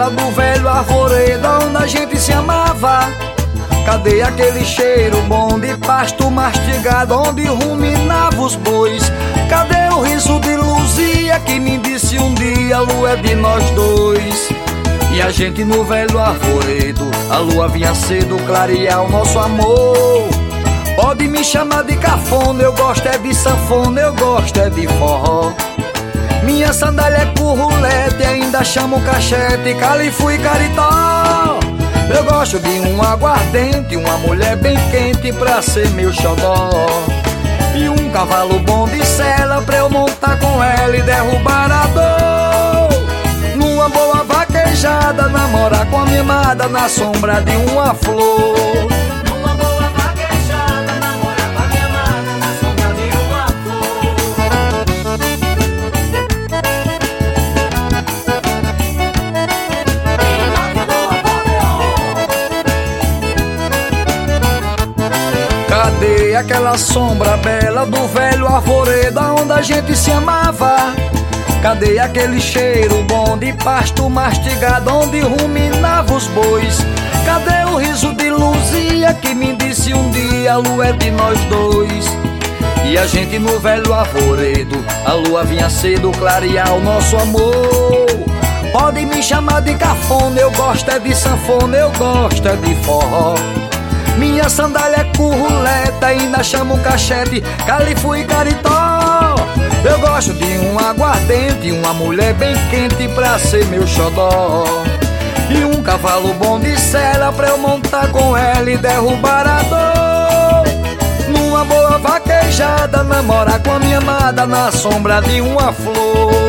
bela do velho arvoredo onde a gente se amava? Cadê aquele cheiro bom de pasto mastigado onde ruminava os bois? Cadê o riso de Luzia que me disse um dia a lua é de nós dois? E a gente no velho arvoredo, a lua vinha cedo clarear o nosso amor. Pode me chamar de cafona, eu gosto é de sanfona, eu gosto é de forró. Minha sandália é currulete, ainda chamo cachete, califu e caritó. Eu gosto de um aguardente, uma mulher bem quente pra ser meu xodó. E um cavalo bom de sela pra eu montar com ela e derrubar a dor. Numa boa vaquejada, namorar com a minha amada na sombra de uma flor. Cadê aquela sombra bela do velho arvoredo onde a gente se amava? Cadê aquele cheiro bom de pasto mastigado onde ruminava os bois? Cadê o riso de Luzia que me disse um dia a lua é de nós dois? E a gente no velho arvoredo, a lua vinha cedo clarear o nosso amor. Pode me chamar de cafona, eu gosto é de sanfona, eu gosto é de forró. Minha sandália é curruleta, ainda chamo cachete, califu e caritó. Eu gosto de um aguardente, uma mulher bem quente pra ser meu xodó. E um cavalo bom de sela pra eu montar com ela e derrubar a dor. Numa boa vaquejada, namorar com a minha amada na sombra de uma flor.